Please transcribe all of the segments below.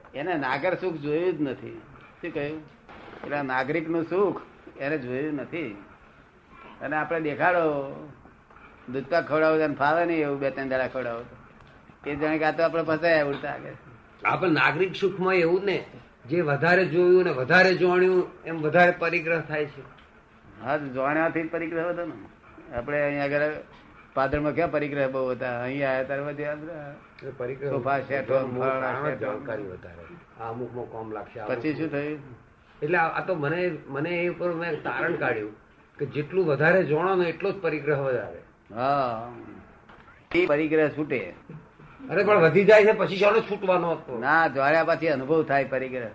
એને નાગર સુખ જોયું જ નથી. શું કહ્યું? એટલે નાગરિક નું સુખ એને જોયું નથી. અને આપણે દેખાડો દૂધપાક ખવડાવો ફાવે નહીં એવું 2-3 દાડા ખવડાવો એ જાણે કે આ તો આપડે ફસાયા ઉડતા આગળ. આપણે નાગરિક સુખમાં એવું ને જે વધારે જોયું ને વધારે જાણ્યું એમ વધારે પરિગ્રહ થાય છે. હા, જાણ્યાથી જ પરિગ્રહ હતો ને. આપડે અહીંયા આગળ પાદરમાં ક્યાં પરિગ્રહ બહુ હતા, અહીંયા આવ્યા ત્યારે પરિગ્રહ સોફા સેટો જાણકારી વધારે આ અમુકમાં કોમ લાગશે. પછી શું થયું? એટલે આ તો મને એ ઉપર મેં તારણ કાઢ્યું કે જેટલું વધારે જાણો ને એટલો જ પરિગ્રહ વધારે. હા, એ પરિગ્રહ છૂટે. અરે પણ વધી જાય છે પછી જાણો છૂટવાનો હતો ના, જાણ્યા પછી અનુભવ થાય પરિગ્રહ.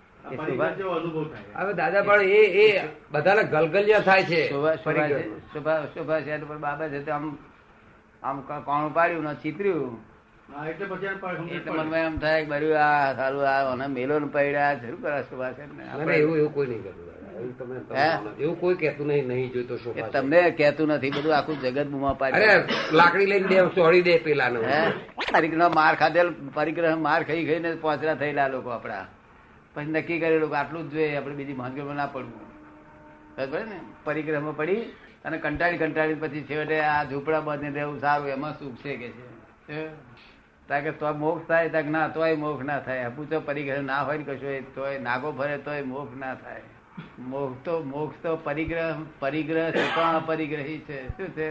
હવે દાદા પણ એ બધાને ગલગલિયા થાય છે. સોફા સેટ ઉપર બાબા છે આમ આમ કોણું પાડ્યું ને ચીતર્યું એટલે મનમાં એમ થાય કે બર્યું આ સારું આ મેલો ને પડ્યા જરૂર કરે સોફા સેટ ને. એવું કોઈ નહીં કરતું. એવું કોઈ કહેતું નહીં જોઈતો સોફા. તમને કહેતું નથી, બધું આખું જગત બુમા પાડે. લાકડી લઈને છોડી દે પેલા પરિગ્રહ માર ખાધેલ પરિગ્રહ માર ખાઈ ખાઈને પોચરા થયેલા લોકો આપડા. પછી નક્કી કરેલું આટલું જ જોઈએ, આપડે બીજી ભાંગીમાં ના પડવું. બરાબર ને? પરિગ્રહમાં પડી અને કંટાળી પછી છેવટે આ ઝૂંપડા બાંધીને રહેવું સારું, એમાં સુખ છે કે છે. કારણ કે તો મોક્ષ થાય તક ના, તોય મોક્ષ ના થાય. પૂછો પરિગ્રહ ના હોય ને કશું તોય નાગો ફરે તોય મોક્ષ ના થાય. મોક્ષ તો પરિગ્રહ છતાં અપરિગ્રહી છે. શું છે?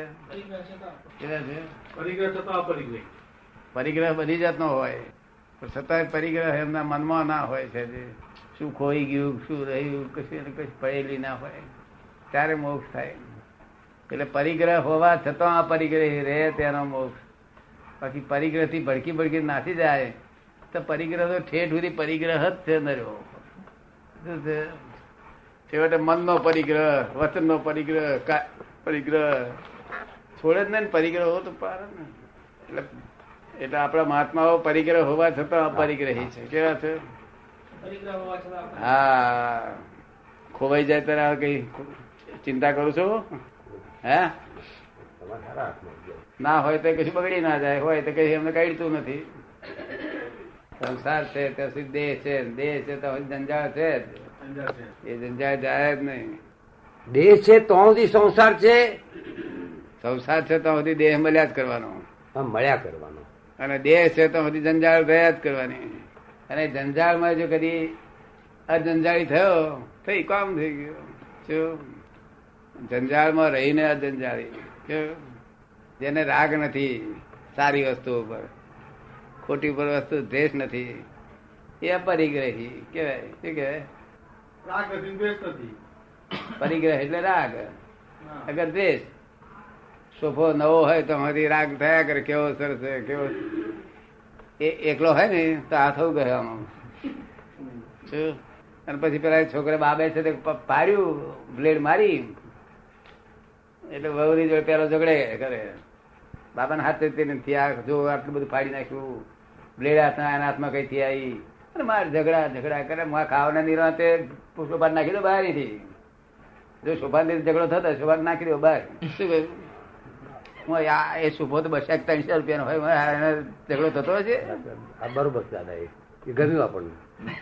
પરિગ્રહ બધી જાતનો હોય પણ છતાંય પરિગ્રહ એમના મનમાં ના હોય છે. શું ખોઈ ગયું, શું રહ્યું, કશું પડેલી ના હોય ત્યારે મોક્ષ થાય. એટલે પરિગ્રહ હોવા છતાં અપરિગ્રહી રહે તેનો મોક્ષ. બાકી પરિગ્રહ થી ભડકી નાસી જાય તો પરિગ્રહ તો ઠેઠ સુધી પરિગ્રહ જ છે નર્યો. શું છે? છેવટે મનનો પરિગ્રહ, વચનનો પરિગ્રહ છોડે જ નહીં. પરિગ્રહ હો તો પાર ને. એટલે આપણા મહાત્માઓ પરિગ્રહ હોવા છતાં અપરિગ્રહી છે. કેવા છે? હા, ખોવાઈ જાય ત્યારે કઈ ચિંતા કરું છું? હે ના હોય તો કશું બગડી ના જાય, હોય તો કઈ એમને કાઢતું નથી. સંસાર છે ત્યાં સુધી દેહ છે, દેહ છે તો જંજાળ છે જ. એ જંજાળ જાય જ નહીં. દેહ છે તો સુધી સંસાર છે, સંસાર છે તો સુધી દેહ મળ્યા જ કરવાનો, મળ્યા કરવાનો. અને દેહ છે તો સુધી જંજાળ રહ્યા જ કરવાની. અને જંજાળમાં જો કદી અજંજાળી થયો તો એ કામ થઈ ગયું. શું? જંજાળમાં રહીને અજંજાળી. જેને રાગ નથી સારી વસ્તુ ઉપર, ખોટી ઉપર વસ્તુ દ્વેષ નથી, એ અપરિગ્રહી કેવાય. શું કેવાય? પરિગ્રહ એટલે રાગ. અગર દ્વેષ સોફો નવો હોય તો હજી રાગ થયા કરે, કેવો સરસ છે, કેવો. એ એકલો હોય ને તો આ થવું ગયો આમાં. શું? અને પછી પેલા છોકરા બાબે છે તે પાડ્યું બ્લેડ મારી એટલે વહુની જોડે પેલો ઝઘડે કરે. બાબાના હાથ નથી, આ જો આટલું બધું ફાડી નાખ્યું, બ્લેડ હાથમાં કઈ થી આવી અને માર ઝઘડા કરે. ખાવાના નિરાતે સોફા નાખી દો બહાર થી. જો સોફા ઝઘડો થતો સોફા નાખી દો બહાર. શું કહ્યું? એ સોફો તો 200-300 રૂપિયાનો હોય, એને ઝઘડો થતો હશે. બરોબર દાદા, એ ગમ્યું આપણને.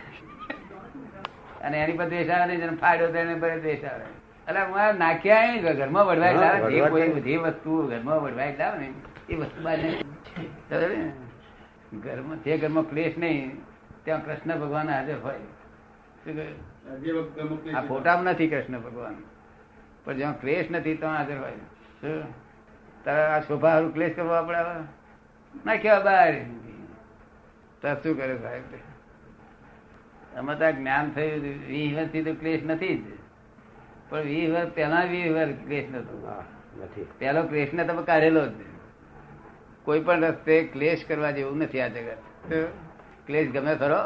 અને એની પર દ્વેષ આવે નહીં, ફાડ્યો તો એને પર દ્વેષ આવે. એટલે નાખ્યા ઘરમાં વડવાઈ લાવે. જે કોઈ બધી વસ્તુ ઘરમાં વડવાઈ લાવે ને એ વસ્તુ બાદ ઘરમાં, જે ઘરમાં ક્લેશ નહીં ત્યાં કૃષ્ણ ભગવાન હાજર હોય. શું કહ્યું? આ ફોટામાં નથી કૃષ્ણ ભગવાન, પણ જ્યાં ક્લેશ નથી ત્યાં હાજર હોય. શું તારે આ શોભા હારું ક્લેશ કરવો આપડે નાખ્યા બહાર તો શું કરે સાહેબ? અમે તો જ્ઞાન થયું 20 વર્ષથી તો ક્લેશ નથી જ, પણ 20 વર્ષ પહેલા 20 વર્ષ ક્લેશ નતો. પેલો ક્લેશ ને તમે કાઢેલો જ. કોઈ પણ રસ્તે ક્લેશ કરવા જેવું નથી આ જગત. ક્લેશ ગમે ખરો?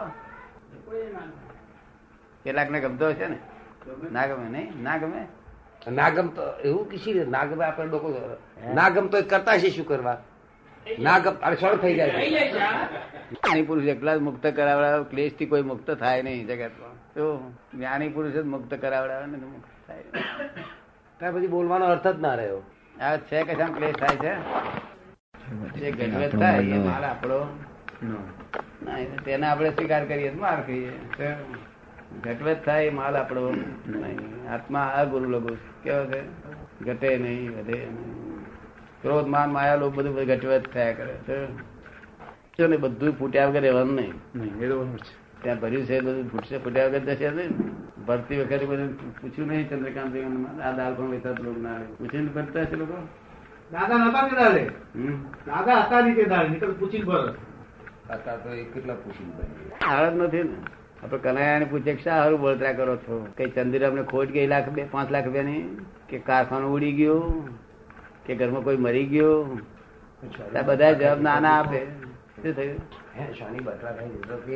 કેટલાક ને ગમતો હશે ને? ના ગમે? નહીં ના ગમે. ના ગમતો એવું કશી ના ગમે. આપણે લોકો ના ગમતો કરતા છે શું કરવા? ના ગમ સરળ થઈ જાય. જ્ઞાની પુરુષ એકલા જ મુક્ત કરાવડાવે, ક્લેશ થી કોઈ મુક્ત થાય નહીં જગતમાં. તો જ્ઞાની પુરુષ જ મુક્ત કરાવડાવે ને મુક્ત થાય. ત્યાર પછી બોલવાનો અર્થ જ ના રહ્યો. આ છે કે ક્લેશ થાય છે, જે ગજવત થાય એ માલ આપણો ના તેને આપણે સ્વીકાર કરીએ તો માર ખાઈએ. ઘટવત થાય એ માલ આપણો નહીં. આત્મા આ ગુરુ લઘુ કેવો છે, ઘટે નહીં વધે નહીં. ક્રોધ માન માયા લોભ બધું ઘટવત થયા કરે છે ને. બધું ફૂટ્યા વગર રહેવાનું નહીં. એ તો બરોબર છે. ત્યાં ભર્યું છે બધું ફૂટશે, ફૂટ્યા વગર જશે નહીં. ભરતી વખતે બધું પૂછ્યું નહીં ચંદ્રકાંત આ દાલ પણ વેચાત લોકો ના પૂછીને ભરતા છે લોકો. દાદા નતા કે દાદે દાદા હતા નહીં તે દાડે નીકળ પૂછીને ભર હતા તો એ કેટલા પૂછીને ભરીએ. હાલત નથી ને. આપડે કનૈયાને પૂછે શા હારું બળતરા કરો છો? કઈ ચંદીરામ ને ખોટ ગઈ 5 લાખ રૂપિયાની, કે કારખાનું ઉડી ગયું, કે ઘરમાં કોઈ મરી ગયો? બધા જવાબ નાના આપે. શું થયું? શાની બતરા થઈ તો કે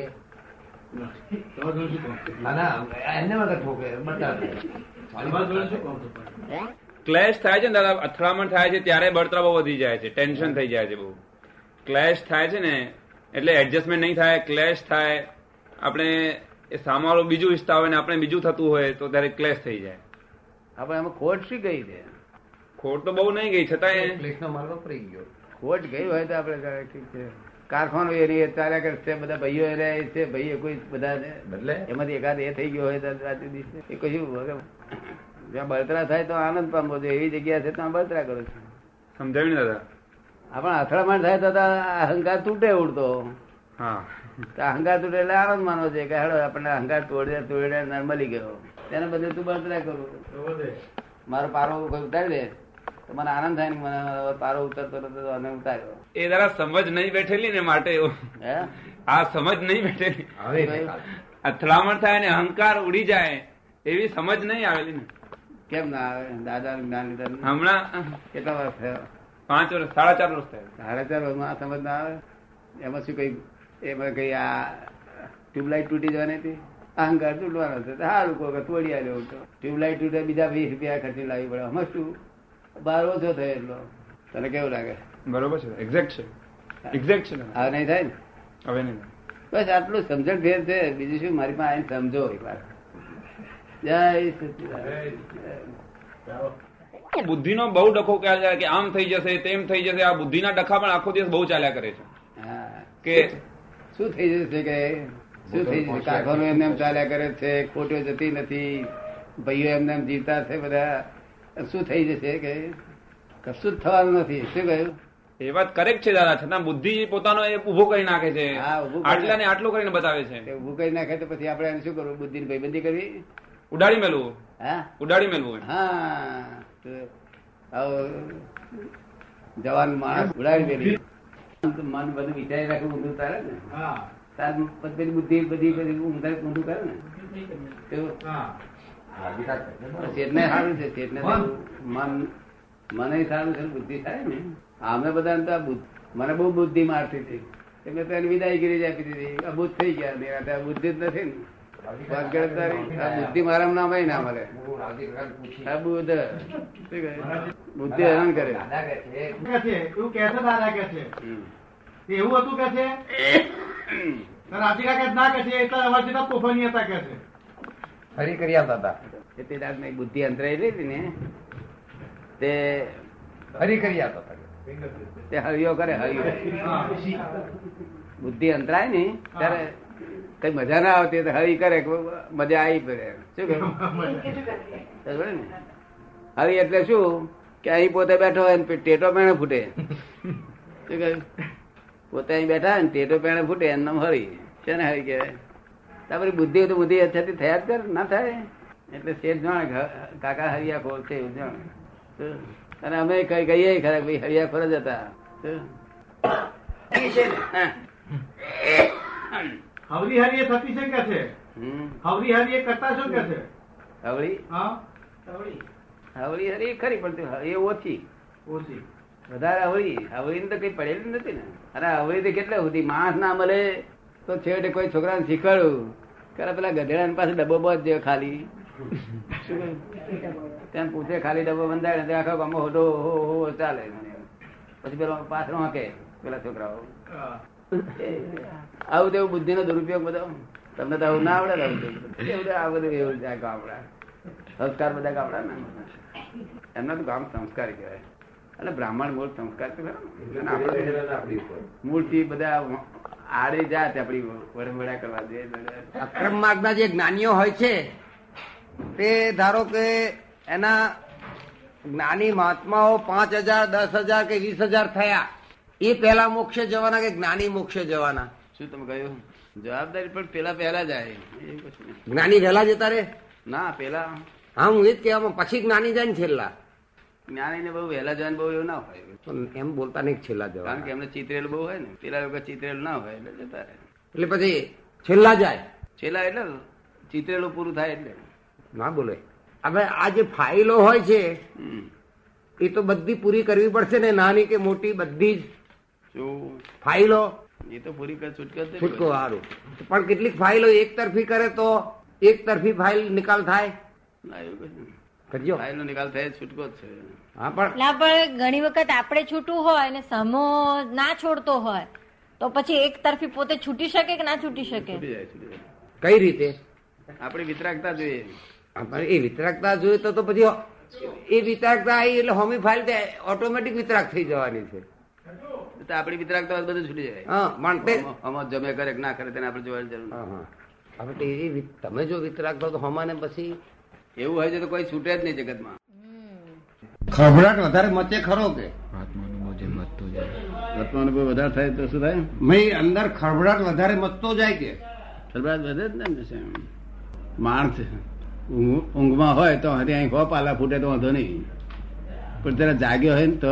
ક્લેશ થાય છે ને દાદા, અથડામણ થાય છે ત્યારે બળતરા બહુ વધી જાય છે, ટેન્શન થઈ જાય છે બહુ. ક્લેશ થાય છે ને એટલે એડજસ્ટમેન્ટ નહીં થાય, ક્લેશ થાય. આપણે એ સામાળો બીજું ઈચ્છતા હોય ને આપણે બીજું થતું હોય તો ત્યારે ક્લેશ થઈ જાય. આપણે એમાં ખોટ શી ગઈ છે? ખોટ તો બહુ નહીં ગઈ, છતાં પ્લેસનો માલ વપરાઈ ગયો. ખોટ ગઈ હોય તો આપણે ઠીક છે. કારખાનો એ ચાલ્યા કરશે, બધા ભાઈઓ એ છે, ભાઈઓ કોઈ બધા બદલે એમાંથી એકાદ એ થઈ ગયો હોય તો રાતે દિવસે એ કશું જ્યાં બળતરા થાય તો આનંદ પામવો જોઈએ. એવી જગ્યા છે ત્યાં બળતરા કરો છો. સમજાવ્યું ને દાદા? આપણા અથડામણ થાય તો અહંકાર તૂટે ઉડતો. હા, અહંકાર તૂટે એટલે આનંદ માનવો છે કે હેડો આપણને અહંકાર તોડે નર્મલી ગયો. તેને બધું તું બળતરા કરું. મારો પારો કોઈ ઉતારી દે તો મને આનંદ થાય ને મને પારો ઉતરતો નતો અને ઉતાર્યો. એ જરા સમજ નહીં બેઠેલી ને માટે એવું. હે આ સમજ નહીં બેઠેલી. અથડામણ થાય ને અહંકાર ઉડી જાય એવી સમજ નહીં આવેલી ને. કેમ ના આવે? દાદા જ્ઞાન લીધા હમણાં કેટલા વર્ષ થયા? 5 વર્ષ 4.5 વર્ષ થયા. 4.5 વર્ષમાં આ સમજ ના આવે? એમાં શું કઈ એમાં કઈ આ ટ્યુબલાઇટ તૂટી જવાની હતી? અહંકાર તૂટવાનો છે સારું કોઈ તોડી આવ્યો તો ટ્યુબલાઇટ તૂટે બીજા 20 રૂપિયા ખર્ચી લાવવી પડે. હમણાં શું બાર ઓછો થયો એટલો. તને કેવું લાગે? બરોબર છે, એક્ઝેક્ટ છે, એક્ઝેક્ટ છે. હવે નહીં થાય ને? હવે નહીં. બસ આટલું સમજણ ફેર છે, બીજું શું? મારી પાસે આવીને સમજો એક વાર. જય સચિદાનંદ. બુદ્ધિનો બહુ ડખો ક્યાં જાય કે આમ થઈ જશે તેમ થઈ જશે. આ બુદ્ધિના ડખા પણ આખો દિવસ બહુ ચાલ્યા કરે છે. હા, કે શું થઈ જશે કે શું થઈ જશે? કારખાનો એમને એમ ચાલ્યા કરે છે, ખોટો જતી નથી, ભાઈઓ એમને એમ જીવતા છે બધા. શું થઈ જશે કે કશું જ થવાનું નથી. શું કહ્યું? એ વાત કરેક્ટ છે દાદા, છતાં બુદ્ધિ પોતાનો એ ઉભો કરી નાખે છે. હા, ઊભું કરી આટલા ને આટલું કરીને બતાવે છે. ઉભું કરી નાખે તો પછી આપણે એને શું કરવું? બુદ્ધિની ભાઈબંધી કરવી? ઉડાડી મેલવું. હા, ઉડાડી મેલવું. હા, જવાન માણસ ઉડાડી મેળવી મન બધું વિચારી રાખવું ઊંધું તારે ને. તાર બધી બુદ્ધિ બધી ઊંધું કરે ને. ચેતને સારું છે, ચેતને મન મને સારું છે, બુદ્ધિ થાય ને. અમે બધા મને બહુ બુદ્ધિ મારતી હતી એટલે તેને વિદાયગીરી જ આપી દીધી. અબુદ્ધ થઈ ગયા. બુદ્ધિ જ નથી ને. બુદ્ધિ મારા નામ ના મળે. બુદ્ધ બુદ્ધિ હેરાન કરે. એવું કે છે દાદા કે છે એવું હતું કે છે રાજી કાકા ના કે છે એટલા અવાજ જેટલા તોફાની હતા કે છે. હરી કરી આવતા હતા તે બુદ્ધિ અંતરાઈ રહી ને તે હરી કરી આવતા હતા. તે હરિયો કરે. હરિયો બુદ્ધિ અંતરાય ને ત્યારે કઈ મજા ના આવતી હરી કરે, મજા આવી પડે. શું કહ્યું? હરી એટલે શું કે અહીં પોતે બેઠો હોય ને ટેટો પેણે ફૂટે. શું કહ્યું? પોતે અહીં બેઠા હોય ને ટેટો પેણે ફૂટે એમ નામ હરી છે ને. હરી કહેવાય. તારી બુદ્ધિ તો બુદ્ધિ થતી થયા જ કર ના થાય. એટલે શેઠ જાણે કાકા હરિયાખોર છે એવું જાણે. અને અમે કઈ કહીએ ખરા ભાઈ હરિયાખોર જ હતા. હવરી હરી એ થતી છે કે છે? હવરી હરી એ કરતા છો કે છે? હવળી હવળી હરી ખરી પણ એ ઓછી ઓછી વધારે હવળી હવળી તો કઈ પડેલી નથી ને. અને હવળી તો કેટલા સુધી માણસ ના મળે તો છેવટે કોઈ છોકરાને શીખવાડું કરે પેલા ગધેડા પાસે ડબ્બો બહુ જ ખાલી. શું કહ્યું? ત્યાં પૂછે ખાલી ડબ્બો બંધાય આખો ગામમાં હોટો હો ચાલે. પછી પેલો પાછળ વાંકે પેલા છોકરાઓ. આવું તેવું બુદ્ધિ નો દુરુપયોગ બધો. તમને તો આવું ના આવડે. આ બધું એવું ગામડા સંસ્કાર બધા ગામડા ને એમના તો ગામ સંસ્કારી કહેવાય. એટલે બ્રાહ્મણ મૂળ સંસ્કાર મૂળ થી બધા આડે જાત આપડી વડમડા કરવા દે. અક્રમ માર્ગના જે જ્ઞાનીઓ હોય છે તે ધારો કે એના જ્ઞાની મહાત્માઓ 5,000, 10,000 કે 20,000 થયા, એ પેલા મોક્ષે જવાના કે જ્ઞાની મોક્ષે જવાના? શું તમે કહ્યું? જવાબદારી પણ પેલા પહેલા જાય. જ્ઞાની વહેલા જતા રે? ના, પેલા. હા, હું એ જ કહેવામાં, પછી જ્ઞાની જાય ને છેલ્લા. જ્ઞાની ને બહુ વહેલા જવાનું બહુ એવું ના હોય. એમ બોલતા નહીં છેલ્લા જવા, કારણ કે એમને ચિતરેલું બહુ હોય ને, પેલા લોકો ચિતરેલું ના હોય એટલે જતા રહે. એટલે પછી છેલ્લા જાય. છેલ્લા એટલે ચિતરેલું પૂરું થાય એટલે ના બોલે. હવે આ જે ફાઇલો હોય છે એ તો બધી પૂરી કરવી પડશે ને, નાની કે મોટી બધી જ શું ફાઇલો એ તો પૂરી કર છૂટકો છૂટકો સારું. પણ કેટલીક ફાઇલો એક તરફી કરે તો એક તરફી ફાઇલ નિકાલ થાય. ના, એવું કશું કરજો. ફાઇલ નો નિકાલ થાય છૂટકો જ છે. હા, પણ ના, પણ ઘણી વખત આપણે છૂટવું હોય અને સમો ના છોડતો હોય તો પછી એક તરફી પોતે છૂટી શકે કે ના છૂટી શકે? છૂટી જાય, છૂટી જાય. કઈ રીતે? આપણી વિતરાગતા જોઈએ. એ વિતરાગતા જોઈએ તો પછી એ વિતરાગતા આવી એટલે હોમી ફાઇલ ઓટોમેટિક વિતરાગ થઈ જવાની છે. તો આપણી વિતરાગતા બધું છૂટી જાય. હા, માટે હમત જમે કરે કે ના કરે તેને આપણે જોવાની જરૂર નથી. હવે તમે જો વિતરાગ થો તો હમાને પછી એવું હોય છે તો કોઈ છૂટે જ નહીં જગતમાં. ખળભળાટ વધારે મચે ખરો કે આત્માનુભવ વધારે થાય તો શું થાય? અંદર ખળભળાટ વધારે મચતો જાય કે ખળભળાટ વધે જ ને. માણસ ઊંઘમાં હોય તો હરી અહીં પાલા ફૂટે તો વાંધો નહીં, પણ જરા જાગ્યો હોય ને તો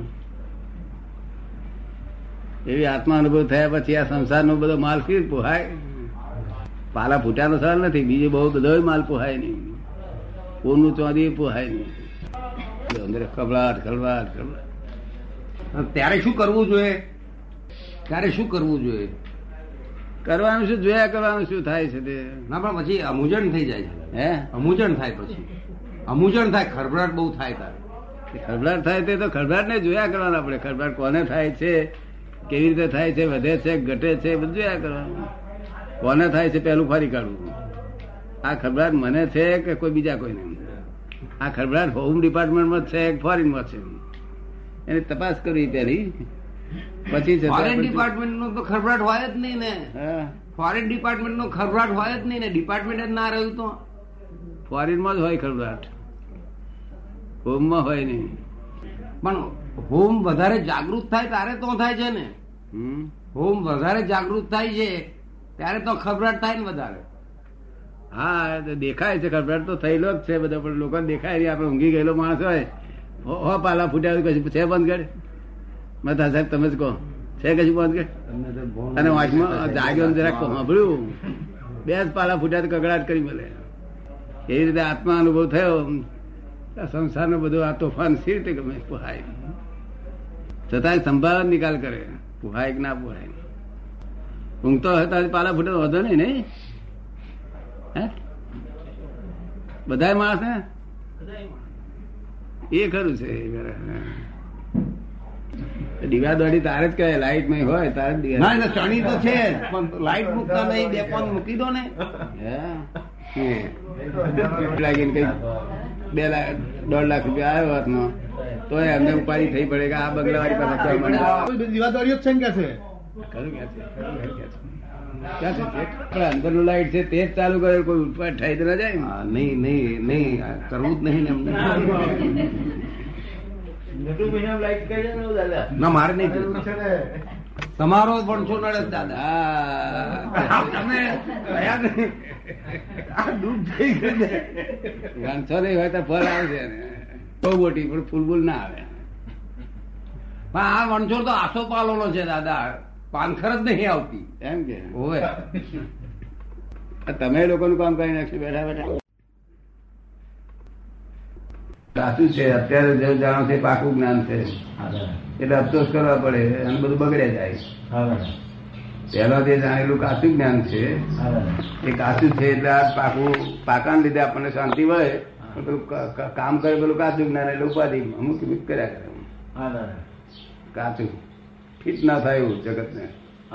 એવી આત્મા અનુભવ થયા પછી આ સંસારનો બધો માલ ફીર પોહાય. પાલા ફૂટ્યાનો સવાલ નથી, બીજો બહુ બધો માલ પોહાય નહીં. કોનું ચોધી પોહાય નહીં. અંદર ખબડાટ ખબડાટ ખબડાટ. ત્યારે શું કરવું જોઈએ? ત્યારે શું કરવું જોઈએ? કરવાનું શું, જોયા કરવાનું શું થાય છે તે. ના, પણ પછી અમૂજણ થઈ જાય છે. હે, અમૂજણ થાય, પછી અમૂજણ થાય, ખળભળાટ બહુ થાય. તારે ખળભળાટ થાય તે તો ખળભળાટ ને જોયા કરવાનું. આપણે ખળભળાટ કોને થાય છે, કેવી રીતે થાય છે, વધે છે, ઘટે છે, બધું જોયા કરવાનું. કોને થાય છે પેલું ફરી કાઢવું. આ ખળભળાટ મને છે કે કોઈ બીજા કોઈને? આ ખળભળાટ હોમ ડિપાર્ટમેન્ટમાં છે કે ફોરેનમાં છે, એની તપાસ કરવી પેલી. પછી ફોરેન ડિપાર્ટમેન્ટ નો તો ખળભળાટ હોય જ નહીં ને. ફોરેન ડિપાર્ટમેન્ટ નો ખળભળાટ હોય જ નહીં ને. ડિપાર્ટમેન્ટ જ ના રહ્યું તો ફોરેનમાં જ હોય ખળભળાટ, હોમમાં હોય નહીં. પણ હોમ વધારે જાગૃત થાય ત્યારે તો થાય છે ને. હોમ વધારે જાગૃત થાય છે ત્યારે તો ખળભળાટ થાય ને વધારે. હા, દેખાય છે ખળભળાટ તો થયેલો જ છે બધો, પણ લોકો દેખાય નહીં. આપડે ઊંઘી ગયેલો માણસ હોય, હો પાલા ફૂટ્યા કશું છે બંધ કરે મતા સાહેબ તમે જ કહો છે કશું બંધ કરે. અને વાંચમાં જાગ્યો જરાક સાંભળ્યું, 2 જ પાલા ફૂટ્યા તો કગડાટ કરી મળે. એવી રીતે આત્મા અનુભવ થયો. સંસારનો બધો આ તોફાન સી રીતે ગમે પોહાય, છતાં સંભાળ નિકાલ કરે. પોહાય કે ના પોહાય. ઊંઘતો હતા પાલા ફૂટે તો વધો નહીં. નહીં બધા માણસ ને એ ખરું છે. દીવા દોડી તારે જ કહે, લાઈટ નહીં હોય તારે જ દીવા. ના, ચણી તો છે પણ લાઈટ મૂકતા નહીં. 2 પોઈન્ટ મૂકી દો ને. લાગીને કઈ 2.5 લાખ રૂપિયા આવ્યો હાથમાં તો એમને ઉપાડી થઈ પડે કે આ બંગલાવાળી પાસે દીવાદારીઓ છે ને કે છે અંદરનું લાઈટ છે તે જ ચાલુ કરે, કોઈ ઉપાડ થઈ તો ના જાય. નહીં નહીં નહીં, કરવું જ નહીં ને એમને. ના, મારે નહીં તમારો પણ છો નડે દાદા. તમે વાંચો નહીં હોય તો ફળ આવશે બહુ મોટી, પણ ફૂલબુલ ના આવે. પણ આ વણછોડ તો આસો પાલોનો છે દાદા, પાનખર જ નહીં આવતી એમ કે. હોય તમે લોકોનું કામ કરી નાખશો બેઠા બેઠા. સાચું છે, અત્યારે જે જાણો છે પાકું જ્ઞાન છે એટલે અફસોસ કરવા પડે અને બધું બગડે જાય. પહેલા જે જાણેલું કાચું જ્ઞાન છે એ કાચું છે એટલે આ પાકાને લીધે આપણને શાંતિ મળે. પેલું કામ કરે પેલું કાચું જ્ઞાન એટલે ઉપાધિ અમુક કર્યા કરે. કાચું ફિટ ના થાય એવું જગત ને.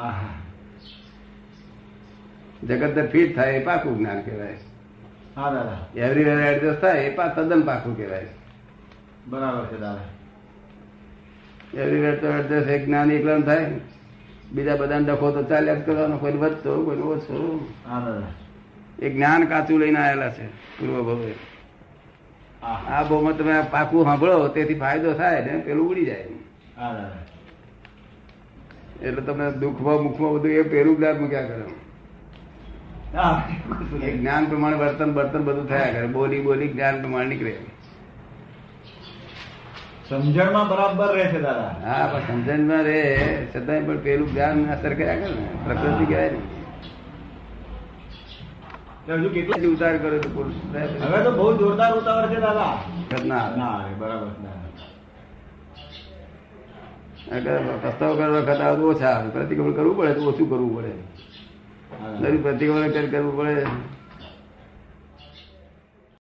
જગત ને ફિટ થાય એ પાકું જ્ઞાન કહેવાય. એવરીવેર એડજસ્ટ થાય એ તદ્દન પાકું કહેવાય. બરાબર છે દાદા. એવરી તો એડજસ્ટ એક જ્ઞાન એકલા થાય, બીજા બધાને ડખો તો ચાલ્યા જ કરવાનો, કોઈ વધતો કોઈ ઓછો. એ જ્ઞાન કાચું લઈને આવેલા છે પૂર્વ ભવે. આ બહુમાં તમે પાકું સાંભળો તેથી ફાયદો થાય ને પેલું ઉડી જાય. એટલે તમે દુઃખમાં મુખમાં બધું એ પેલું જ્ઞાન મૂક્યા કરો. એ જ્ઞાન પ્રમાણે વર્તન બધું થયા કરે, બોલી જ્ઞાન પ્રમાણે નીકળે. સમજણમાં બરાબર રહે છે દાદા. હા પણ સમજણમાં રે છતાંય પણ પેલું જ્ઞાન અસર કર્યા કરે ને, પ્રકૃતિ કહેવાય ને. હજુ કેટલી ઉતાર કરે તો પુરુષ હવે તો બહુ જોરદાર ઉતાવળ છે દાદા. ના બરાબર. પસ્તાવ કરવા વખત ઓછા પ્રતિક્રમણ કરવું પડે તો ઓછું કરવું પડે, પ્રતિક્રમણ કરવું પડે.